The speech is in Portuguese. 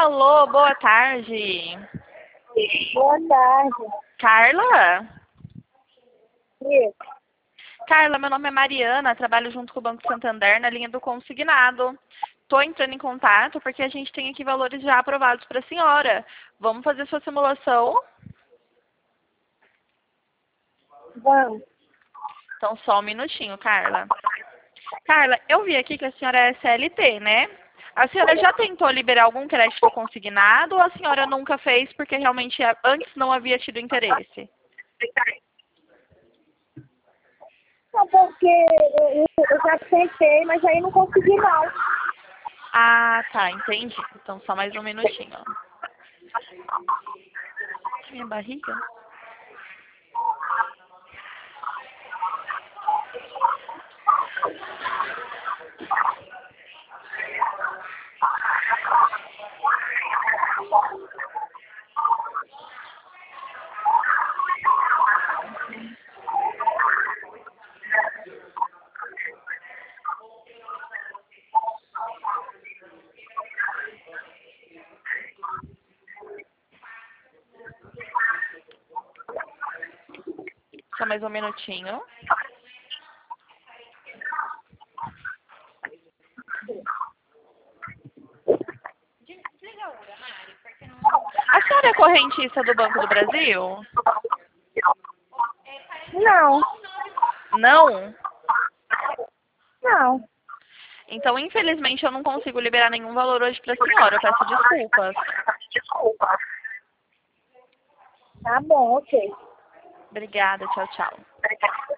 Alô, boa tarde. Boa tarde. Carla? Isso. Carla, meu nome é Mariana, trabalho junto com o Banco Santander na linha do consignado. Estou entrando em contato porque a gente tem aqui valores já aprovados para a senhora. Vamos fazer sua simulação? Vamos. Então, só um minutinho, Carla. Carla, eu vi aqui que a senhora é CLT, né? A senhora já tentou liberar algum crédito consignado ou a senhora nunca fez porque realmente antes não havia tido interesse? Não, porque eu já tentei, mas aí não consegui não. Ah, tá, entendi. Então, só mais um minutinho. Minha barriga? Só mais um minutinho. A senhora é correntista do Banco do Brasil? Não, Não? não. Então, infelizmente, eu não consigo liberar nenhum valor hoje para a senhora. Eu peço desculpas. Desculpa. Tá bom, ok. Obrigada, tchau, tchau.